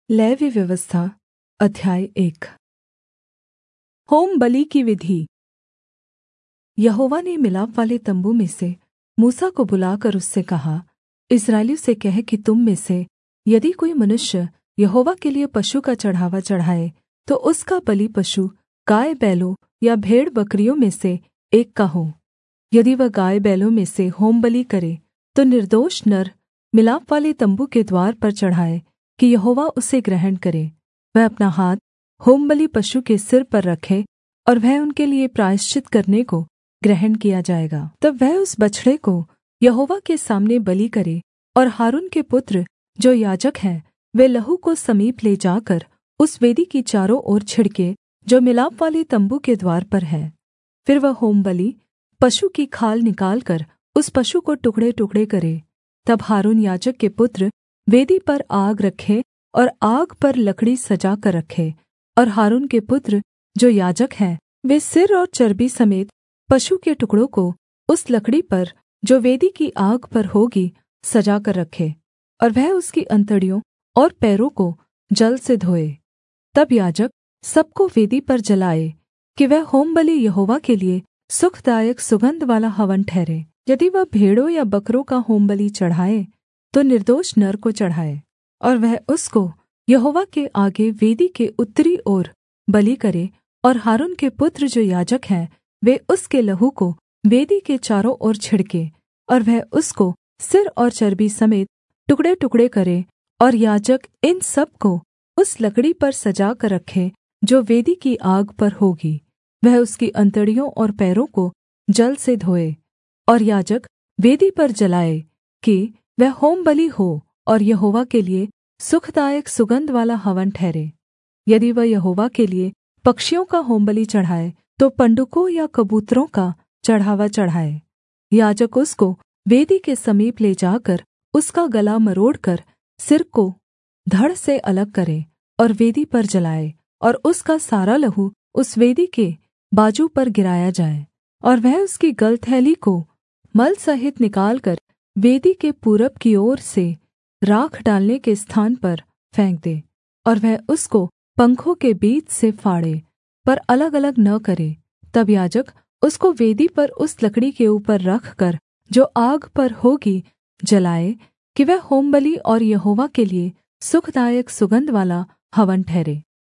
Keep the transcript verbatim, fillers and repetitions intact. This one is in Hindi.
लेवी व्यवस्था अध्याय एक। होम बलि की विधि। यहोवा ने मिलापवाले तम्बू में से मूसा को बुलाकर उससे कहा, इस्राएलियों से कह कि तुम में से यदि कोई मनुष्य यहोवा के लिये पशु का चढ़ावा चढ़ाए, तो उसका बलि पशु गाय बैलों या भेड़ बकरियों में से एक का हो। यदि वह गाय बैलों में से होमबलि करे, तो निर्दोष नर मिलापवाले तम्बू के द्वार पर चढ़ाए कि यहोवा उसे ग्रहण करे। वह अपना हाथ होमबलि पशु के सिर पर रखे और वह उनके लिये प्रायश्चित करने को ग्रहण किया जाएगा। तब वह उस बछड़े को यहोवा के सामने बलि करे और हारून के पुत्र जो याजक हैं, वे लहू को समीप ले जाकर उस वेदी की चारों ओर छिड़के जो मिलापवाले तम्बू के द्वार पर है। फिर वह होमबलि पशु की खाल निकालकर उस पशु को टुकड़े-टुकड़े करे। तब हारून याजक के पुत्र वेदी पर आग रखे और आग पर लकड़ी सजा कर रखे, और हारून के पुत्र जो याजक हैं, वे सिर और चर्बी समेत पशु के टुकड़ों को उस लकड़ी पर जो वेदी की आग पर होगी सजा कर रखे, और वह उसकी अंतड़ियों और पैरों को जल से धोए। तब याजक सबको वेदी पर जलाए कि वह होमबलि यहोवा के लिये सुखदायक सुगन्ध वाला हवन ठहरे। यदि वह भेड़ों या बकरों का होमबलि चढ़ाए, तो निर्दोष नर को चढ़ाए, और वह उसको यहोवा के आगे वेदी के उत्तरी ओर बलि करे, और हारून के पुत्र जो याजक हैं, वे उसके लहू को वेदी के चारों ओर छिड़के, और वह उसको सिर और चर्बी समेत टुकड़े-टुकड़े करे, और याजक इन सब को उस लकड़ी पर सजा कर रखे जो वेदी की आग पर होगी। वह उसकी अंतड़ियों और पैरों को जल से धोए, और याजक वेदी पर जलाए कि वह होमबलि हो और यहोवा के लिये सुखदायक सुगन्ध वाला हवन ठहरे। यदि वह यहोवा के लिये पक्षियों का होमबलि चढ़ाए, तो पंडुकों या कबूतरों का चढ़ावा चढ़ाए। याजक उसको वेदी के समीप ले जाकर उसका गला मरोड़कर सिर को धड़ से अलग करे और वेदी पर जलाए, और उसका सारा लहू उस वेदी के बाजू पर गिराया जाए, और वह उसकी गलथैली को मल सहित निकालकर वेदी के पूरब की ओर से राख डालने के स्थान पर फेंक दे, और वह उसको पंखों के बीच से फाड़े, पर अलगअलग न करे। तब याजक उसको वेदी पर उस लकड़ी के ऊपर रखकर जो आग पर होगी जलाए कि वह होमबलि और यहोवा के लिये सुखदायक सुगन्ध वाला हवन ठहरे।